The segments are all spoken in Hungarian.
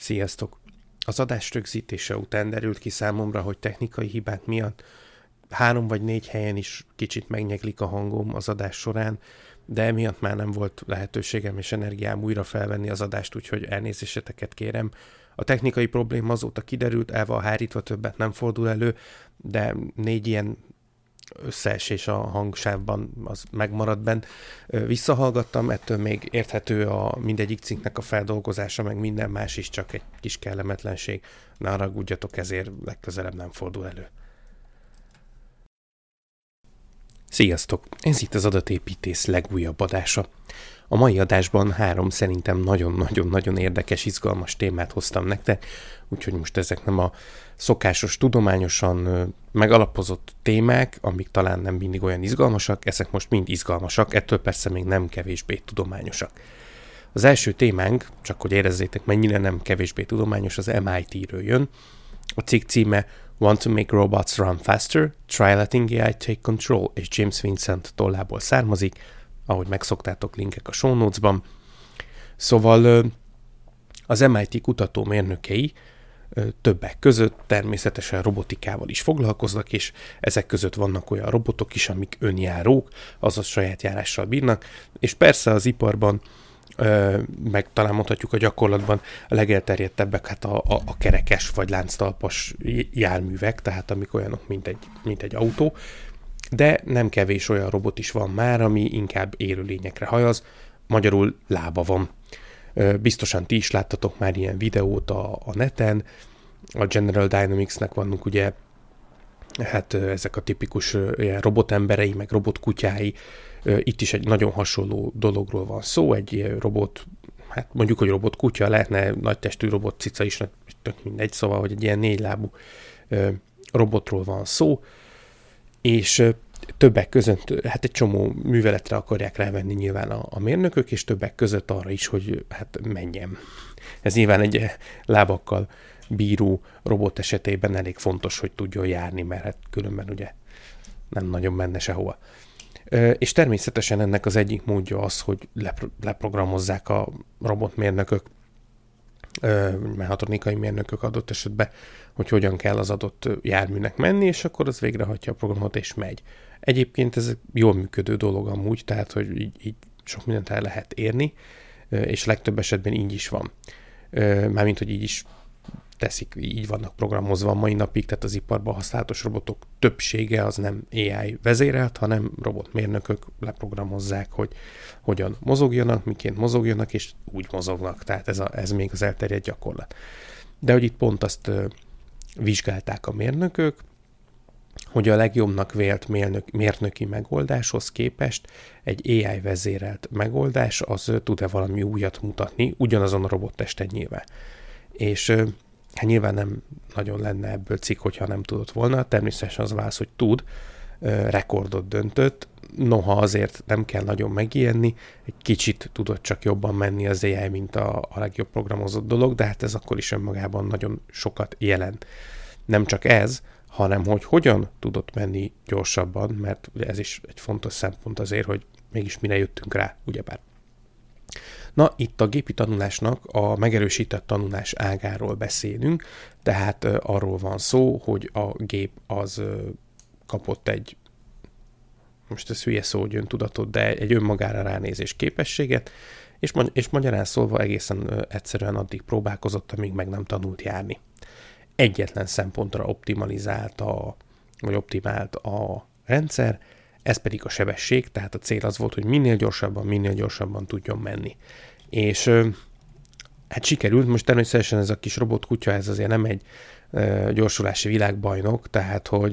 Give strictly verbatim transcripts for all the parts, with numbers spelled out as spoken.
Sziasztok! Az adás rögzítése után derült ki számomra, hogy technikai hibák miatt három vagy négy helyen is kicsit megnyeglik a hangom az adás során, de emiatt már nem volt lehetőségem és energiám újra felvenni az adást, úgyhogy elnézéseteket kérem. A technikai probléma azóta kiderült, el van hárítva, többet nem fordul elő, de négy ilyen összeesés a hangsávban az megmaradt benn. Visszahallgattam, ettől még érthető a mindegyik cikknek a feldolgozása, meg minden más is, csak egy kis kellemetlenség. Ne haragudjatok, ezért legközelebb nem fordul elő. Sziasztok! Ez itt az Adatépítész legújabb adása. A mai adásban három szerintem nagyon-nagyon-nagyon érdekes, izgalmas témát hoztam nektek, úgyhogy most ezek nem a szokásos, tudományosan megalapozott témák, amik talán nem mindig olyan izgalmasak, ezek most mind izgalmasak, ettől persze még nem kevésbé tudományosak. Az első témánk, csak hogy érezzétek, mennyire nem kevésbé tudományos, az em i té-ről jön. A cikk címe Want to make robots run faster? Try letting á i take control, és James Vincent tollából származik, ahogy megszoktátok, linkek a show notes-ban. Szóval az em i té kutatómérnökei többek között természetesen robotikával is foglalkoznak, és ezek között vannak olyan robotok is, amik önjárók, azaz saját járással bírnak, és persze az iparban, meg talán mondhatjuk a gyakorlatban a legelterjedtebbek hát a, a, a kerekes vagy lánctalpas járművek, tehát amik olyanok, mint egy, mint egy autó, de nem kevés olyan robot is van már, ami inkább élőlényekre hajaz, magyarul lába van. Biztosan ti is láttatok már ilyen videót a, a neten, a General Dynamics-nek vannak ugye hát ezek a tipikus ilyen robotemberei, meg robotkutyái. Itt is egy nagyon hasonló dologról van szó, egy robot, hát mondjuk, hogy robotkutya, lehetne nagy testű robotcica is, tök mindegy, szóval, hogy egy ilyen négylábú robotról van szó, és többek között, hát egy csomó műveletre akarják rávenni nyilván a, a mérnökök, és többek között arra is, hogy hát menjen. Ez nyilván egy lábakkal bíró robot esetében elég fontos, hogy tudjon járni, mert hát különben ugye nem nagyon menne sehova. És természetesen ennek az egyik módja az, hogy lepro- leprogramozzák a robotmérnökök, mechatronikai mérnökök adott esetben, hogy hogyan kell az adott járműnek menni, és akkor az végrehajtja a programot, és megy. Egyébként ez egy jól működő dolog amúgy, tehát, hogy így, így sok mindent el lehet érni, és legtöbb esetben így is van. Mármint, hogy így is teszik, így vannak programozva a mai napig, tehát az iparban használatos robotok többsége az nem á i vezérelt, hanem robotmérnökök leprogramozzák, hogy hogyan mozogjanak, miként mozogjanak, és úgy mozognak, tehát ez, a, ez még az elterjedt gyakorlat. De hogy itt pont azt uh, vizsgálták a mérnökök, hogy a legjobbnak vélt mérnök, mérnöki megoldáshoz képest egy á i vezérelt megoldás az uh, tud-e valami újat mutatni, ugyanazon a robottesten nyilván. És uh, hát nyilván nem nagyon lenne ebből cikk, hogyha nem tudott volna. Természetesen az válasz, hogy tud, rekordot döntött, noha azért nem kell nagyon megijedni, egy kicsit tudott csak jobban menni az á i, mint a, a legjobb programozott dolog, de hát ez akkor is önmagában nagyon sokat jelent. Nem csak ez, hanem hogy hogyan tudott menni gyorsabban, mert ugye ez is egy fontos szempont azért, hogy mégis mire jöttünk rá, ugyebár. Na, itt a gépi tanulásnak a megerősített tanulás ágáról beszélünk, tehát uh, arról van szó, hogy a gép az uh, kapott egy, most ez hülye szó, hogy öntudatot, de egy önmagára ránézés képességet, és, ma- és magyarán szólva egészen uh, egyszerűen addig próbálkozott, amíg meg nem tanult járni. Egyetlen szempontra optimalizált a, vagy optimált a rendszer, ez pedig a sebesség, tehát a cél az volt, hogy minél gyorsabban, minél gyorsabban tudjon menni. És hát sikerült, most természetesen ez a kis robotkutya, ez azért nem egy e, gyorsulási világbajnok, tehát hogy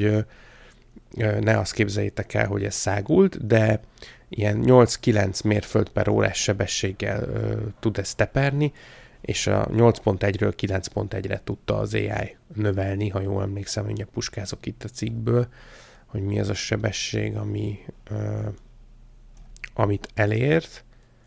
e, ne azt képzeljétek el, hogy ez szágult, de ilyen nyolc-kilenc mérföld per órás sebességgel e, tud ezt teperni, és a nyolc pont egyről kilenc pont egyre tudta az á i növelni, ha jól emlékszem, hogy puskázok itt a cikkből, hogy mi az a sebesség, ami, uh, amit elért.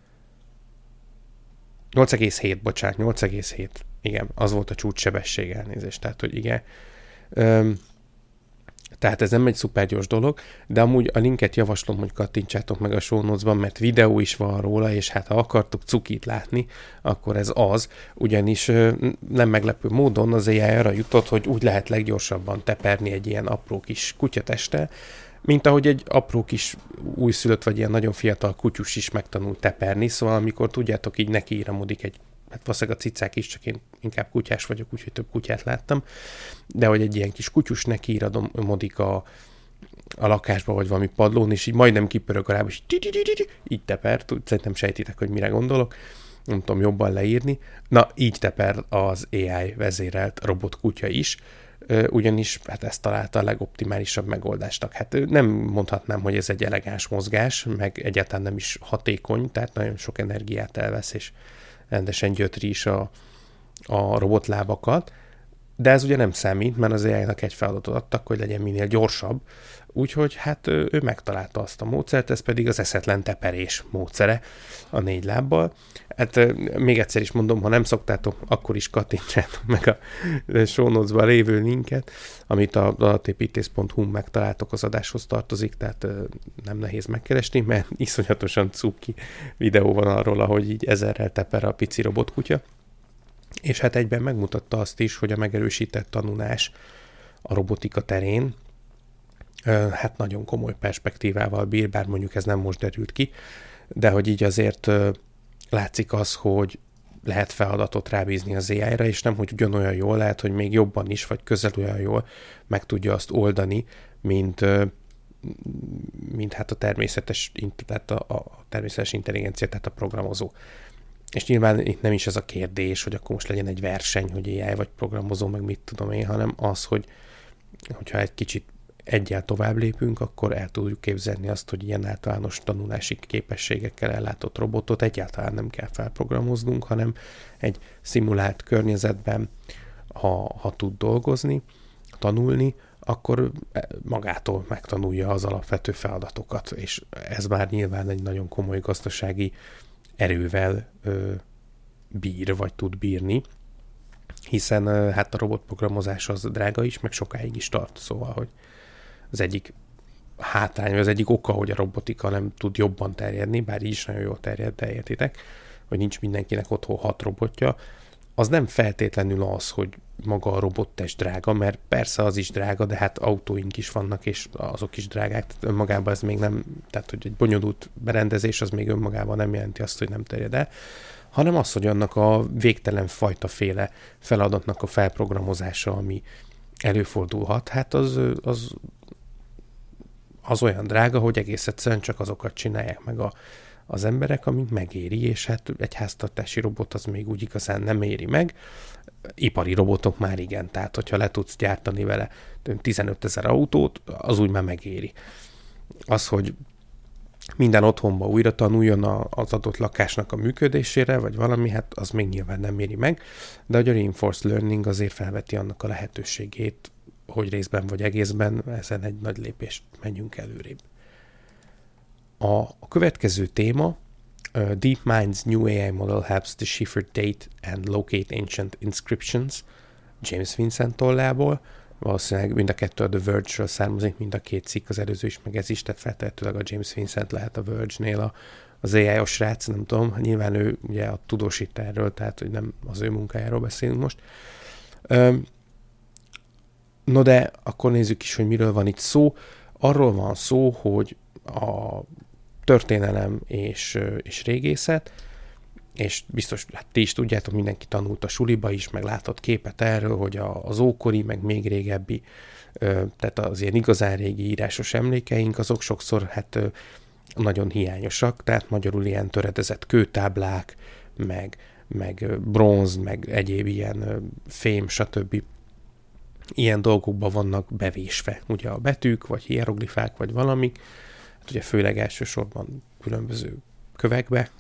nyolc egész hét, bocsánat, nyolc egész hét. Igen, az volt a csúcs sebesség, elnézést. Tehát, hogy igen. Um, Tehát ez nem egy szuper gyors dolog, de amúgy a linket javaslom, hogy kattintsátok meg a show notes-ban, mert videó is van róla, és hát ha akartok cukit látni, akkor ez az, ugyanis nem meglepő módon az á i arra jutott, hogy úgy lehet leggyorsabban teperni egy ilyen apró kis kutyatesttel, mint ahogy egy apró kis újszülött, vagy ilyen nagyon fiatal kutyus is megtanul teperni, szóval amikor tudjátok, így nekiíramodik egy, hát valószínűleg a cicák is, csak én inkább kutyás vagyok, úgyhogy több kutyát láttam, de hogy egy ilyen kis kutyus nekiíramodik a, a lakásba, vagy valami padlón, és így majdnem kipörög a láb, és így teper, szerintem sejtitek, hogy mire gondolok, nem tudom jobban leírni. Na, így teper az á i vezérelt robotkutya is, ugyanis hát ezt találta a legoptimálisabb megoldásnak. Hát nem mondhatnám, hogy ez egy elegáns mozgás, meg egyáltalán nem is hatékony, tehát nagyon sok energiát elvesz, és rendesen gyötri is a, a robotlábakat, de ez ugye nem számít, mert az á i-nak egy feladatot adtak, hogy legyen minél gyorsabb, úgyhogy hát ő, ő megtalálta azt a módszert, ez pedig az eszetlen teperés módszere a négy lábbal. Hát még egyszer is mondom, ha nem szoktátok, akkor is kattintsátok meg a show notes-ban lévő linket, amit a adatépítész pont hu megtaláltok, az adáshoz tartozik, tehát nem nehéz megkeresni, mert iszonyatosan cuki videó van arról, ahogy így ezerrel teper a pici robotkutya. És hát egyben megmutatta azt is, hogy a megerősített tanulás a robotika terén hát nagyon komoly perspektívával bír, bár mondjuk ez nem most derült ki, de hogy így azért látszik az, hogy lehet feladatot rábízni az á i-ra, és nem, hogy ugyanolyan jól, lehet, hogy még jobban is, vagy közel olyan jól meg tudja azt oldani, mint, mint hát a természetes, tehát a, a természetes intelligencia, tehát a programozó. És nyilván itt nem is ez a kérdés, hogy akkor most legyen egy verseny, hogy á i vagy programozó, meg mit tudom én, hanem az, hogy hogyha egy kicsit egyel tovább lépünk, akkor el tudjuk képzelni azt, hogy ilyen általános tanulási képességekkel ellátott robotot egyáltalán nem kell felprogramoznunk, hanem egy szimulált környezetben, ha, ha tud dolgozni, tanulni, akkor magától megtanulja az alapvető feladatokat, és ez már nyilván egy nagyon komoly gazdasági erővel ö, bír, vagy tud bírni, hiszen ö, hát a robotprogramozás az drága is, meg sokáig is tart, szóval, hogy az egyik hátrány, vagy az egyik oka, hogy a robotika nem tud jobban terjedni, bár így is nagyon jól terjed, de értitek, hogy nincs mindenkinek otthon hat robotja, az nem feltétlenül az, hogy maga a robottest drága, mert persze az is drága, de hát autóink is vannak, és azok is drágák, tehát önmagában ez még nem, tehát hogy egy bonyolult berendezés, az még önmagában nem jelenti azt, hogy nem terjed el, hanem az, hogy annak a végtelen fajtaféle feladatnak a felprogramozása, ami előfordulhat, hát az, az, az olyan drága, hogy egész egyszerűen csak azokat csinálják meg a, az emberek, amik megéri, és hát egy háztartási robot az még úgy igazán nem éri meg. Ipari robotok már igen, tehát hogyha le tudsz gyártani vele tizenötezer autót, az úgy már megéri. Az, hogy minden otthonba újra tanuljon az adott lakásnak a működésére, vagy valami, hát az még nyilván nem éri meg, de hogy a reinforced learning azért felveti annak a lehetőségét, hogy részben vagy egészben ezen egy nagy lépést menjünk előrébb. A, a következő téma, uh, DeepMind's new á i model helps decipher date and locate ancient inscriptions, James Vincent tollából. Valószínűleg mind a kettő a The Verge-ről származik, mind a két cikk, az előző is, meg ez is, tehát feltehetőleg a James Vincent lehet a Verge-nél a, az á i-os srác, nem tudom, nyilván ő ugye a tudósít erről, tehát hogy nem az ő munkájáról beszélünk most. Um, no de akkor nézzük is, hogy miről van itt szó. Arról van szó, hogy a történelem és, és régészet, és biztos, hát ti is tudjátok, mindenki tanult a suliba is, meg látott képet erről, hogy a, az ókori, meg még régebbi, tehát az ilyen igazán régi írásos emlékeink, azok sokszor hát nagyon hiányosak, tehát magyarul ilyen töredezett kőtáblák, meg, meg bronz, meg egyéb ilyen fém, stb. Ilyen dolgokban vannak bevésve, ugye a betűk, vagy hieroglifák, vagy valamik, hát ugye főleg elsősorban különböző kövekbe,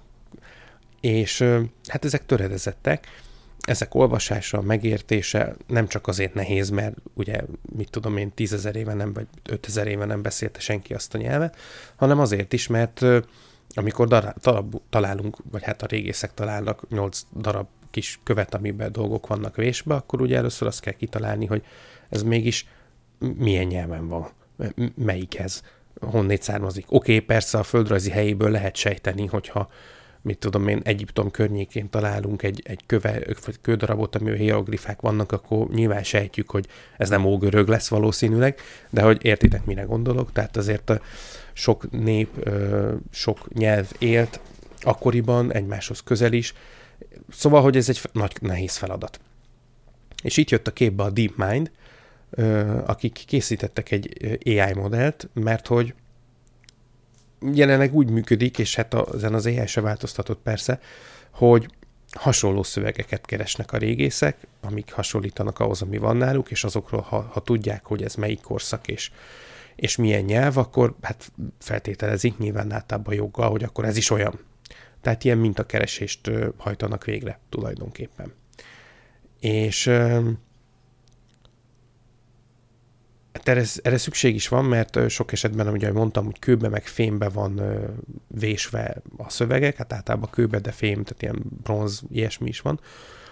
és hát ezek töredezettek, ezek olvasása, megértése nem csak azért nehéz, mert ugye, mit tudom én, tízezer éve nem, vagy ötezer éve nem beszélte senki azt a nyelvet, hanem azért is, mert amikor darab, találunk, vagy hát a régészek találnak nyolc darab kis követ, amiben dolgok vannak vésbe, akkor ugye először azt kell kitalálni, hogy ez mégis milyen nyelven van, melyikhez, honnét származik. Oké, okay, persze a földrajzi helyéből lehet sejteni, hogyha mit tudom én, Egyiptom környékén találunk egy, egy köve, kődarabot, amiben hieroglifák vannak, akkor nyilván sejtjük, hogy ez nem ógörög lesz valószínűleg, de hogy értitek, mire gondolok, tehát azért a sok nép, sok nyelv élt akkoriban, egymáshoz közel is, szóval, hogy ez egy nagy, nehéz feladat. És itt jött a képbe a DeepMind, akik készítettek egy á i modellt, mert hogy jelenleg úgy működik, és hát ezen az á i se változtatott persze, hogy hasonló szövegeket keresnek a régészek, amik hasonlítanak ahhoz, ami van náluk, és azokról, ha, ha tudják, hogy ez melyik korszak és, és milyen nyelv, akkor hát feltételezik nyilván általában joggal, hogy akkor ez is olyan. Tehát ilyen mintakeresést hajtanak végre tulajdonképpen. És erre, erre szükség is van, mert sok esetben, ahogy mondtam, hogy kőbe meg fémbe van vésve a szövegek, hát általában kőbe, de fém, tehát ilyen bronz, ilyesmi is van.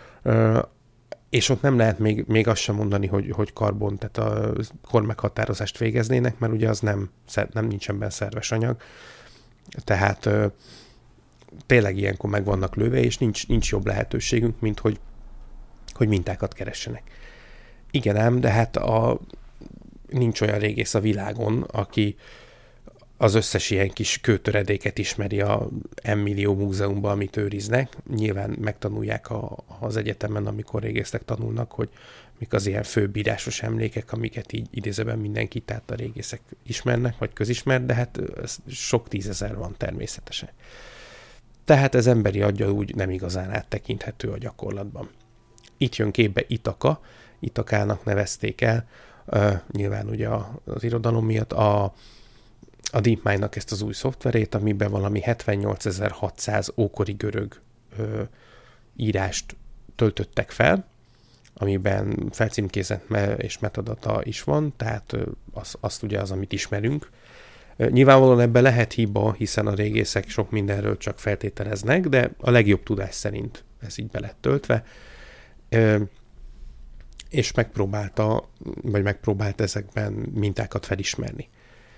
És ott nem lehet még, még azt sem mondani, hogy, hogy karbon, tehát a kormeghatározást végeznének, mert ugye az nem, nem nincsen benne szerves anyag. Tehát tényleg ilyenkor meg vannak lőve, és nincs, nincs jobb lehetőségünk, mint hogy, hogy mintákat keressenek. Igen ám, de hát a nincs olyan régész a világon, aki az összes ilyen kis kőtöredéket ismeri a M millió múzeumban, amit őriznek. Nyilván megtanulják a, az egyetemen, amikor régészek tanulnak, hogy mik az ilyen főbírásos emlékek, amiket így idézőben mindenki, tehát a régészek ismernek, vagy közismert, de hát sok tízezer van természetesen. Tehát ez emberi aggyal úgy nem igazán áttekinthető a gyakorlatban. Itt jön képbe Itaka, Itakának nevezték el, Uh, nyilván ugye az irodalom miatt a, a DeepMind-nak ezt az új szoftverét, amiben valami hetvennyolcezer-hatszáz ókori görög uh, írást töltöttek fel, amiben felcímkézett me- és metadata is van, tehát uh, az, azt ugye az, amit ismerünk. Uh, nyilvánvalóan ebben lehet hiba, hiszen a régészek sok mindenről csak feltételeznek, de a legjobb tudás szerint ez így be lett töltve. Uh, és megpróbálta, vagy megpróbált ezekben mintákat felismerni.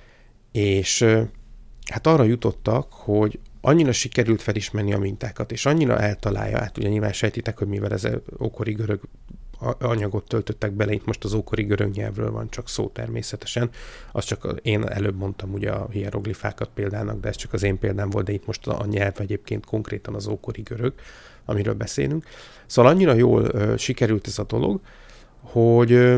És hát arra jutottak, hogy annyira sikerült felismerni a mintákat, és annyira eltalálja, hát ugye nyilván sejtitek, hogy mivel ez ókori görög anyagot töltöttek bele, itt most az ókori görög nyelvről van csak szó természetesen, az csak én előbb mondtam ugye a hieroglifákat példának, de ez csak az én példám volt, de itt most a nyelv egyébként konkrétan az ókori görög, amiről beszélünk. Szóval annyira jól uh, sikerült ez a dolog, hogy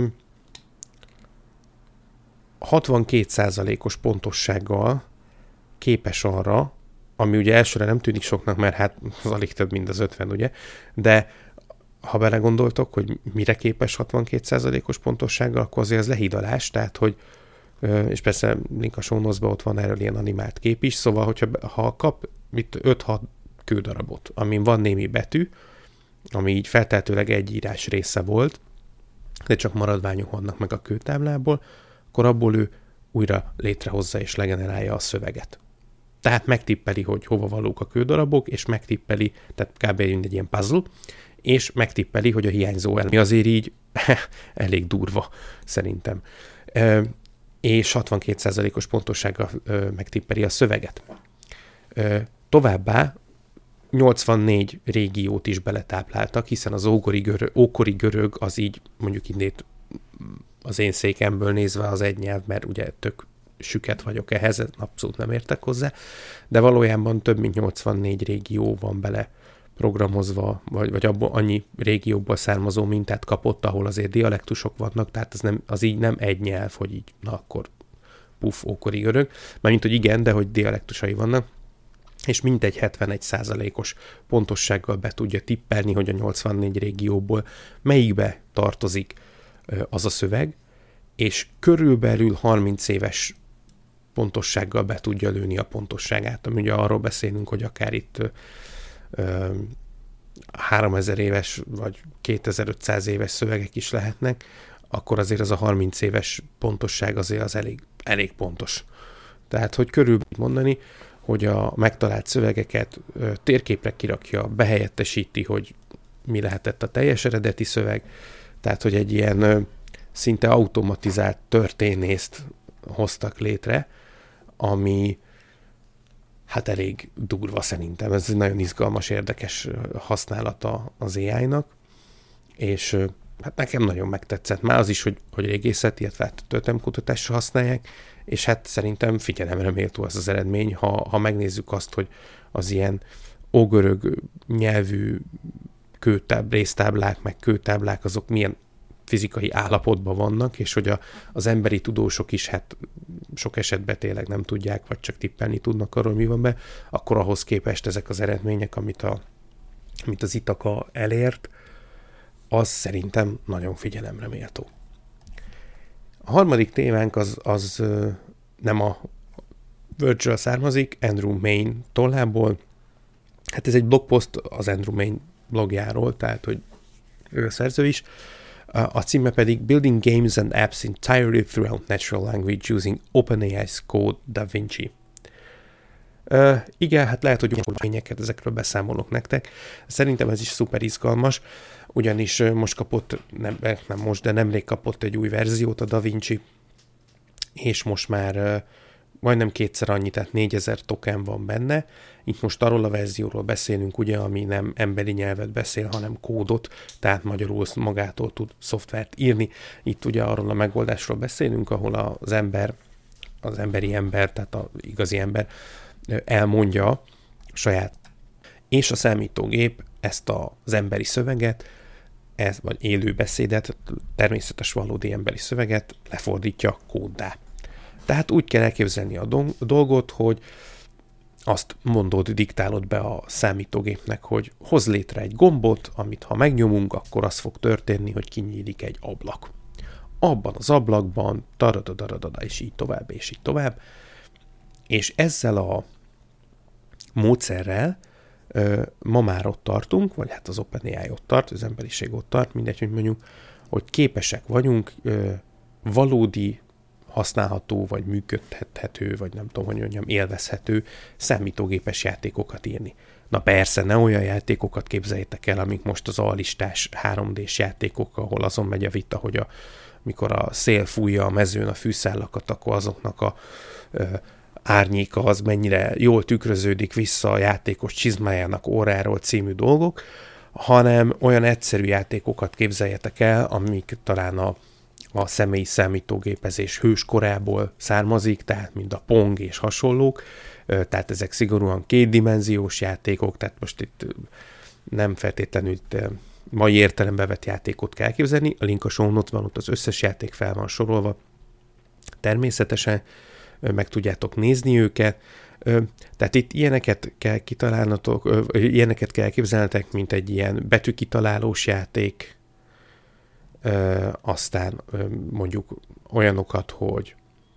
hatvankét százalékos pontossággal képes arra, ami ugye elsőre nem tűnik soknak, mert hát az alig több, mint az ötven, ugye, de ha belegondoltok, hogy mire képes hatvankét százalékos pontossággal, akkor azért az lehídalás, tehát hogy, és persze link a show notes-ban ott van erről ilyen animált kép is, szóval hogyha ha kap itt öt-hat kődarabot, amin van némi betű, ami így feltehetőleg egy írás része volt, de csak maradványok vannak meg a kőtáblából, akkor abból ő újra létrehozza és legenerálja a szöveget. Tehát megtippeli, hogy hova valók a kődarabok, és megtippeli, tehát kb. Egy ilyen puzzle, és megtippeli, hogy a hiányzó elemi azért így elég durva, szerintem. E, és hatvankét százalékos pontossággal e, megtippeli a szöveget. E, továbbá nyolcvannégy régiót is beletápláltak, hiszen az ókori görög, ókori görög az így, mondjuk innét az én székemből nézve az egy nyelv, mert ugye tök süket vagyok ehhez, abszolút nem értek hozzá, de valójában több mint nyolcvannégy régió van bele programozva, vagy, vagy abból annyi régióból származó mintát kapott, ahol azért dialektusok vannak, tehát az, nem, az így nem egy nyelv, hogy így, na akkor puff, ókori görög, mármint, hogy igen, de hogy dialektusai vannak, és mintegy hetvenegy százalékos pontossággal be tudja tippelni, hogy a nyolcvannégy régióból melyikbe tartozik az a szöveg, és körülbelül harminc éves pontossággal be tudja lőni a pontosságát. Ami ugye arról beszélünk, hogy akár itt ö, háromezer éves vagy kétezer-ötszáz éves szövegek is lehetnek, akkor azért az a harminc éves pontosság azért az elég, elég pontos. Tehát, hogy körülbelül mondani, hogy a megtalált szövegeket ö, térképre kirakja, behelyettesíti, hogy mi lehetett a teljes eredeti szöveg, tehát, hogy egy ilyen ö, szinte automatizált történészt hoztak létre, ami hát elég durva szerintem. Ez egy nagyon izgalmas, érdekes használata az á í-nak, és hát nekem nagyon megtetszett. Már az is, hogy, hogy régészet, illetve történelemkutatásra használják, és hát szerintem figyelemre méltó az az eredmény, ha, ha megnézzük azt, hogy az ilyen ógörög nyelvű kőtáb, résztáblák, meg kőtáblák, azok milyen fizikai állapotban vannak, és hogy a, az emberi tudósok is hát sok esetben tényleg nem tudják, vagy csak tippelni tudnak arról, mi van be, akkor ahhoz képest ezek az eredmények, amit, a, amit az Ithaka elért, az szerintem nagyon figyelemre méltó. A harmadik témánk az, az nem a Verge-ről származik, Andrew Mayne tollából. Hát ez egy blogpost az Andrew Mayne blogjáról, tehát hogy ő a szerző is. A címe pedig Building Games and Apps Entirely Throughout Natural Language Using OpenAI's Code DaVinci. Uh, igen, hát lehet, hogy lényeket ezekről beszámolok nektek. Szerintem ez is szuper izgalmas, ugyanis most kapott, nem, nem most, de nemrég kapott egy új verziót a DaVinci, és most már uh, majdnem kétszer annyi, tehát négyezer token van benne. Itt most arról a verzióról beszélünk, ugye, ami nem emberi nyelvet beszél, hanem kódot, tehát magyarul magától tud szoftvert írni. Itt ugye arról a megoldásról beszélünk, ahol az ember, az emberi ember, tehát az igazi ember elmondja saját, és a számítógép ezt az emberi szöveget, ez, vagy élő beszédet, természetes valódi emberi szöveget lefordítja kóddá. Tehát úgy kell elképzelni a dolgot, hogy azt mondod, diktálod be a számítógépnek, hogy hoz létre egy gombot, amit ha megnyomunk, akkor az fog történni, hogy kinyílik egy ablak. Abban az ablakban taradadaradada, és így tovább, és így tovább. És ezzel a módszerrel ö, ma már ott tartunk, vagy hát az OpenAI ott tart, az emberiség ott tart, mindegy, hogy mondjuk, hogy képesek vagyunk ö, valódi használható, vagy működhethető, vagy nem tudom, hogy mondjam, élvezhető számítógépes játékokat írni. Na persze, ne olyan játékokat képzeljétek el, amik most az A-listás három dés játékok, ahol azon megy a vita, hogy a, mikor a szél fújja a mezőn a fűszálakat, akkor azoknak a ö, árnyéka az mennyire jól tükröződik vissza a játékos csizmájának óráról című dolgok, hanem olyan egyszerű játékokat képzeljetek el, amik talán a a személyi számítógépezés hőskorából származik, tehát mind a Pong és hasonlók, tehát ezek szigorúan kétdimenziós játékok, tehát most itt nem feltétlenül itt mai értelembe vett játékot kell elképzelni, a link a show notes-ban, ott az összes játék fel van sorolva, természetesen meg tudjátok nézni őket, tehát itt ilyeneket kell kitalálnatok, ilyeneket kell elképzelnetek, mint egy ilyen betűkitalálós játék, Ö, aztán ö, mondjuk olyanokat, hogy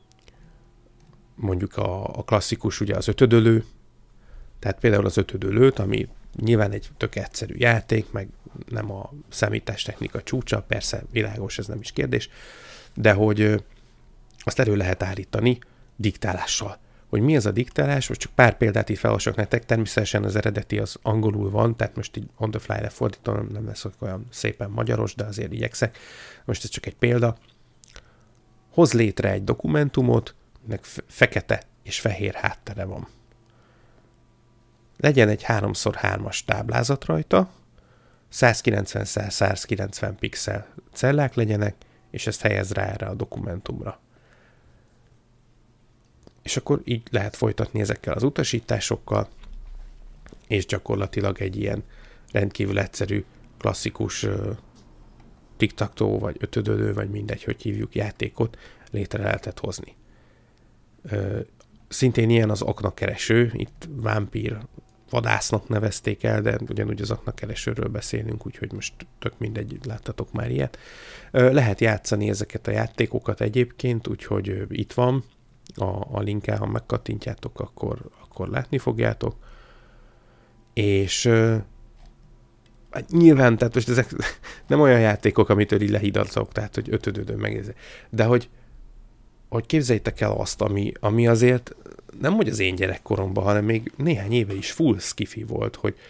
mondjuk a, a klasszikus, ugye az ötödölő, tehát például az ötödölőt, ami nyilván egy tök egyszerű játék, meg nem a számítástechnika csúcsa, persze világos, ez nem is kérdés, de hogy ö, azt elő lehet állítani diktálással. Hogy mi ez a diktálás, most csak pár példát így felolvasok nektek, természetesen az eredeti az angolul van, tehát most így on the fly lefordítom, nem lesz olyan szépen magyaros, de azért igyekszek. Most ez csak egy példa. Hoz létre egy dokumentumot, nek fekete és fehér háttere van. Legyen egy három szor hármas táblázat rajta, százkilencven szer százkilencven pixel cellák legyenek, és ezt helyez rá erre a dokumentumra. És akkor így lehet folytatni ezekkel az utasításokkal, és gyakorlatilag egy ilyen rendkívül egyszerű, klasszikus uh, tic-tac-toe, vagy ötödölő, vagy mindegy, hogy hívjuk játékot, létre lehetett hozni. Uh, szintén ilyen az aknakereső, itt vámpír vadásznak nevezték el, de ugyanúgy az aknakeresőről beszélünk, úgyhogy most tök mindegy, láttatok már ilyet. Uh, lehet játszani ezeket a játékokat egyébként, úgyhogy uh, itt van, a, a linken, ha megkattintjátok, akkor, akkor látni fogjátok. És uh, hát nyilván, tehát most ezek nem olyan játékok, amitől így lehidalcok, tehát hogy ötödődön megnézni. De hogy, hogy képzeljétek el azt, ami, ami azért nem hogy az én gyerekkoromban, hanem még néhány éve is full skifi volt, hogy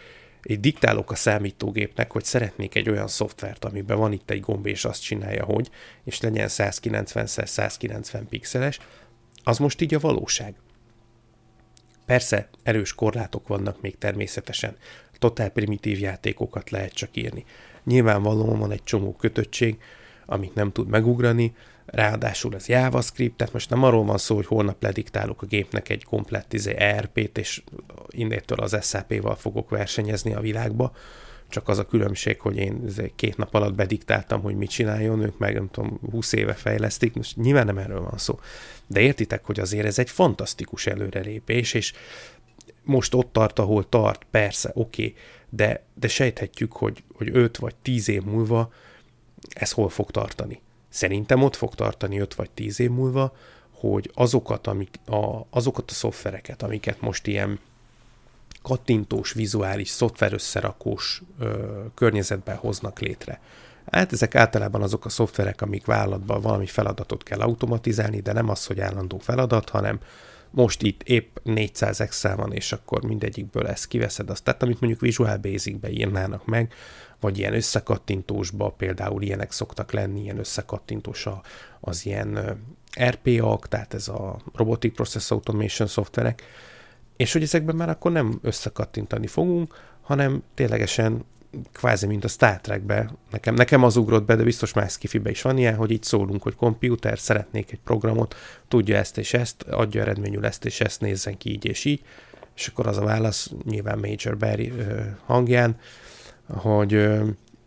így diktálok a számítógépnek, hogy szeretnék egy olyan szoftvert, amiben van itt egy gomb, és azt csinálja, hogy, és legyen száz kilencven szer száz kilencven pixeles, az most így a valóság. Persze, erős korlátok vannak még természetesen. Totál primitív játékokat lehet csak írni. Nyilvánvalóan van egy csomó kötöttség, amit nem tud megugrani, ráadásul az JavaScript, tehát most nem arról van szó, hogy holnap lediktálok a gépnek egy komplett izé, E R P-t, és innétől az S A P-val fogok versenyezni a világba, csak az a különbség, hogy én izé, két nap alatt bediktáltam, hogy mit csináljon, ők meg nem tudom, húsz éve fejlesztik, most nyilván nem erről van szó. De értitek, hogy azért ez egy fantasztikus előrelépés, és most ott tart, ahol tart, persze, oké, okay, de, de sejthetjük, hogy, hogy öt vagy tíz év múlva ez hol fog tartani. Szerintem ott fog tartani öt vagy tíz év múlva, hogy azokat, amik, a, azokat a szoftvereket, amiket most ilyen kattintós, vizuális, szoftverösszerakós ö, környezetben hoznak létre. Hát ezek általában azok a szoftverek, amik vállalatban valami feladatot kell automatizálni, de nem az, hogy állandó feladat, hanem most itt épp négyszáz Excel van, és akkor mindegyikből ezt kiveszed. Azt, tehát amit mondjuk Visual Basic-be írnának meg, vagy ilyen összekattintósba, például ilyenek szoktak lenni, ilyen összekattintós az ilyen R P A-k, tehát ez a Robotic Process Automation szoftverek, és hogy ezekben már akkor nem összekattintani fogunk, hanem ténylegesen kvázi, mint a Star Trekbe, nekem, nekem az ugrott be, de biztos más skifibe is van ilyen, hogy így szólunk, hogy komputer, szeretnék egy programot, tudja ezt és ezt, adja eredményül ezt és ezt, nézzen ki így és így, és akkor az a válasz nyilván Major Barry ö, hangján, hogy oké,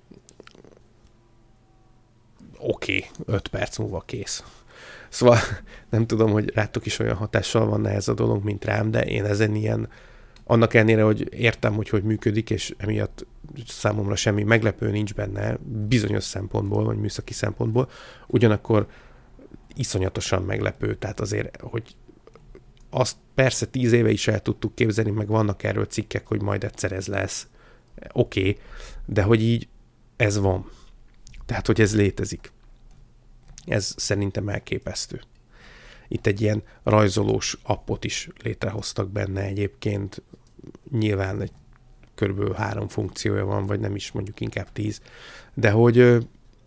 okay, öt perc múlva kész. Szóval nem tudom, hogy rátok is olyan hatással van ez a dolog, mint rám, de én ezen ilyen, annak ellenére, hogy értem, hogy hogy működik, és emiatt számomra semmi meglepő nincs benne bizonyos szempontból, vagy műszaki szempontból, ugyanakkor iszonyatosan meglepő, tehát azért, hogy azt persze tíz éve is el tudtuk képzelni, meg vannak erről cikkek, hogy majd egyszer ez lesz. Oké, okay, de hogy így ez van. Tehát, hogy ez létezik. Ez szerintem elképesztő. Itt egy ilyen rajzolós appot is létrehoztak benne egyébként. Nyilván egy körülbelül három funkciója van, vagy nem is, mondjuk inkább tíz. De hogy ö,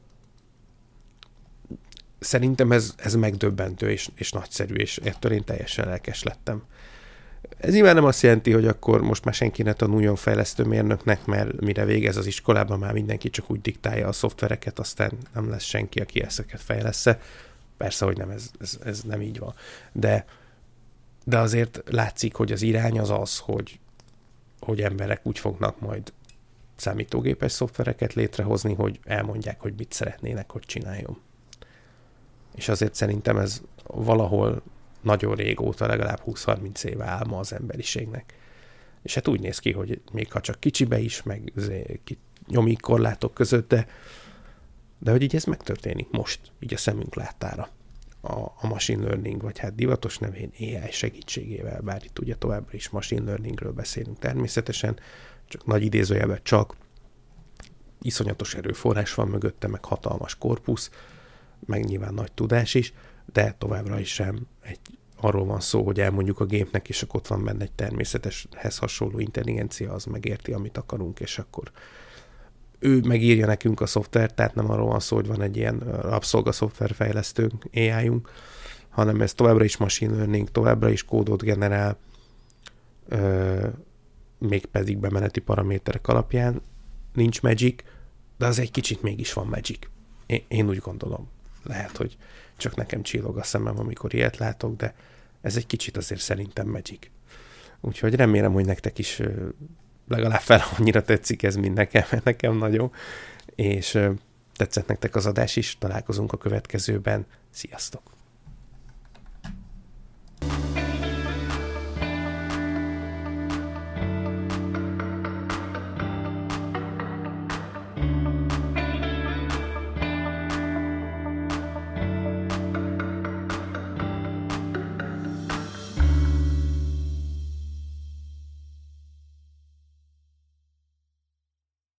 szerintem ez, ez megdöbbentő és, és nagyszerű, és ettől én teljesen lelkes lettem. Ez nyilván nem azt jelenti, hogy akkor most már senki ne tanuljon fejlesztőmérnöknek, mert mire végez az iskolában, már mindenki csak úgy diktálja a szoftvereket, aztán nem lesz senki, aki ezeket fejlesz-e. Persze, hogy nem, ez, ez, ez nem így van. De, de azért látszik, hogy az irány az az, hogy, hogy emberek úgy fognak majd számítógépes szoftvereket létrehozni, hogy elmondják, hogy mit szeretnének, hogy csináljon. És azért szerintem ez valahol nagyon régóta, legalább húsz-harminc éve álma az emberiségnek. És hát úgy néz ki, hogy még ha csak kicsibe is, meg nyomik korlátok között, de, de hogy így ez megtörténik most, így a szemünk láttára. A, a machine learning, vagy hát divatos nevén A I segítségével, bár itt ugye továbbra is machine learningről beszélünk természetesen, csak nagy idézőjelben csak iszonyatos erőforrás van mögötte, meg hatalmas korpusz, meg nyilván nagy tudás is, de továbbra is sem egy, arról van szó, hogy elmondjuk a gépnek, és akkor ott van benne egy természeteshez hasonló intelligencia, az megérti, amit akarunk, és akkor ő megírja nekünk a szoftvert, tehát nem arról van szó, hogy van egy ilyen rabszolga szoftverfejlesztő á í-unk, hanem ez továbbra is machine learning, továbbra is kódot generál, euh, mégpedig bemeneti paraméterek alapján. Nincs magic, de az egy kicsit mégis van magic. Én, én úgy gondolom. Lehet, hogy csak nekem csillog a szemem, amikor ilyet látok, de ez egy kicsit azért szerintem magic. Úgyhogy remélem, hogy nektek is legalább fel annyira tetszik ez, mint nekem, mert nekem nagyon. És tetszett nektek az adás is, találkozunk a következőben. Sziasztok!